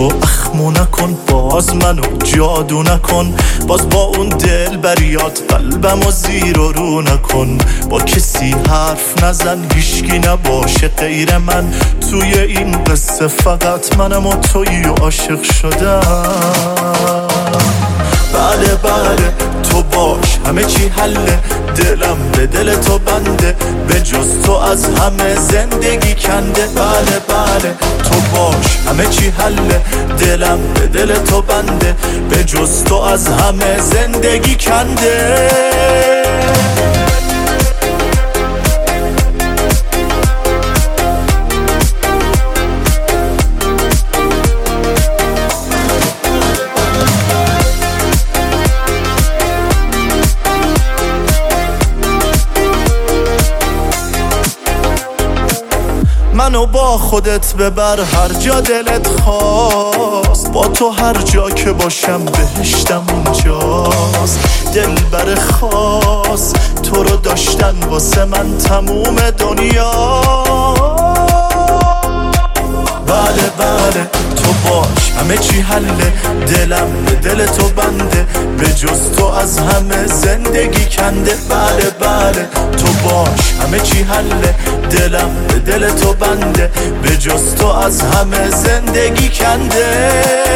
تو اخمو نکن، باز منو جادو نکن، باز با اون دل بریات قلبمو زیر و رو نکن. با کسی حرف نزن، هیشکی نباشه غیر من، توی این قصه فقط منم و تویی و عاشق شدم. بله بله تو باش، همه چی حله، دلم به دل تو بنده، به جز تو از همه زندگی کنده. بله بله تو باش، همه چی حله، دلم به دل تو بنده، به جز تو از همه زندگی کنده. منو با خودت ببر هر جا دلت خواست، با تو هر جا که باشم بهشتم اونجاست. دلبر خاص تو رو داشتن واسه من تموم دنیا. بله بله تو باش، همه چی حله، دلم به دل تو بنده، به جز تو از همه زندگی کنده. بله بله تو باش، همه چی حله، دلم به دل تو بنده، به جز تو از همه زندگی کنده.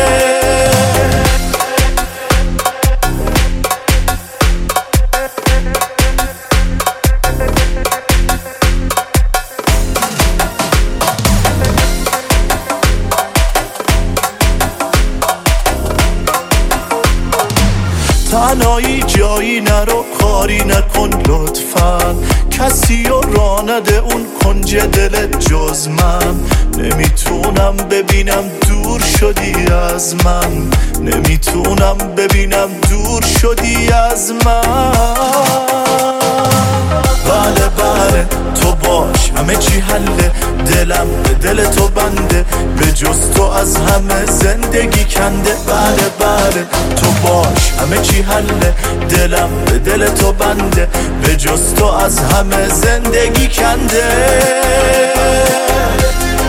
تنهایی جایی نرو، کاری نکن لطفاً، کسی رو راه نده اون کنج دلت جز من. نمیتونم ببینم دور شدی از من، نمیتونم ببینم دور شدی از من. بله بله تو باش، همه چی حله، دلم به دل تو بنده، به جز تو از همه زندگی کنده. بله بله تو باش، همه چی حله، دلم به دل تو بنده، به جز تو از همه زندگی کنده.